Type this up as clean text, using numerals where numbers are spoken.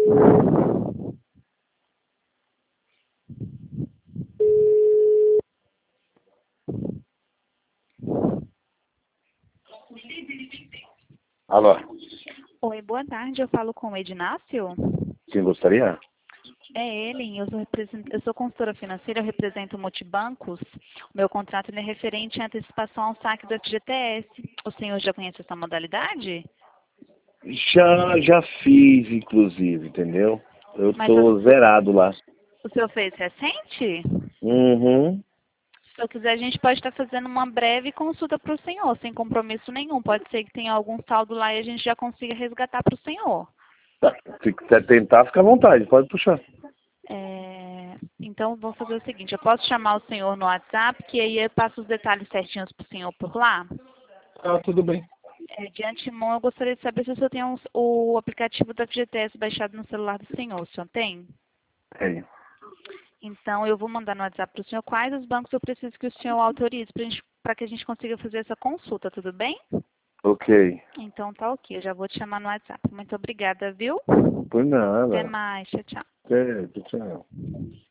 Alô, Oi, boa tarde. Eu falo com o Ednácio. quem gostaria? É ele. Eu sou consultora financeira, eu represento o Multibancos. O meu contrato ele é referente à antecipação ao saque do FGTS. O senhor já conhece essa modalidade? Já fiz, inclusive, entendeu? Eu Mas tô zerado lá. o senhor fez recente? Uhum. Se eu quiser, a gente pode estar fazendo uma breve consulta para o senhor, sem compromisso nenhum. Pode ser que tenha algum saldo lá e a gente já consiga resgatar para o senhor. Tá. Se quiser tentar, fica à vontade, pode puxar. Então, vou fazer o seguinte, eu posso chamar o senhor no WhatsApp, que aí eu passo os detalhes certinhos para o senhor por lá? Ah, tudo bem. De antemão, eu gostaria de saber se o senhor tem o aplicativo da FGTS baixado no celular do senhor. O senhor tem? É. Então, eu vou mandar no WhatsApp para o senhor quais os bancos eu preciso que o senhor autorize para que a gente consiga fazer essa consulta, tudo bem? Ok. Então, tá ok. Eu já vou te chamar no WhatsApp. Muito obrigada, viu? Por Até nada. mais. Tchau, tchau. É, tchau.